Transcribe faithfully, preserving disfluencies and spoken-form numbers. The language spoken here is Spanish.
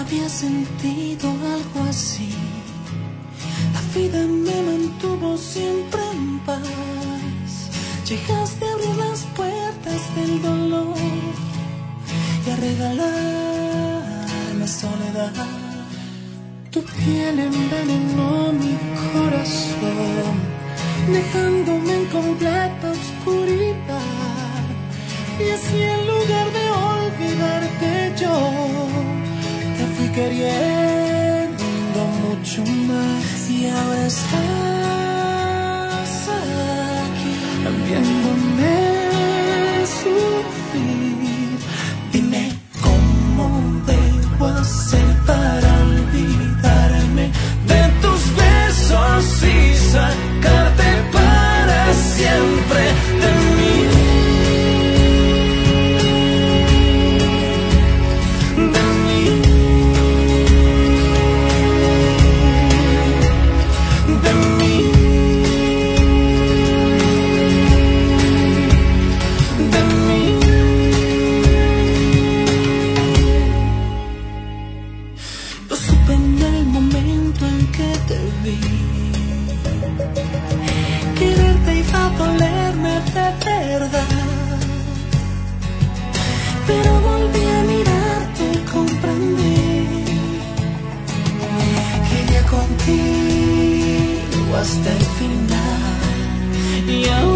había sentido algo así. La vida me mantuvo siempre en paz. Llegaste a abrir las puertas del dolor y a regalarme soledad. Tu piel envenenó mi corazón, dejándome en completa oscuridad. Y así en lugar de olvidarte yo, te fui queriendo mucho más. Y ahora estás aquí, viéndome sufrir. Dime cómo debo hacer para olvidarme de tus besos y sacarte para siempre de mí. Quererte iba a dolerme de verdad, pero volví a mirarte y comprendí que iría contigo hasta el final. Y ahora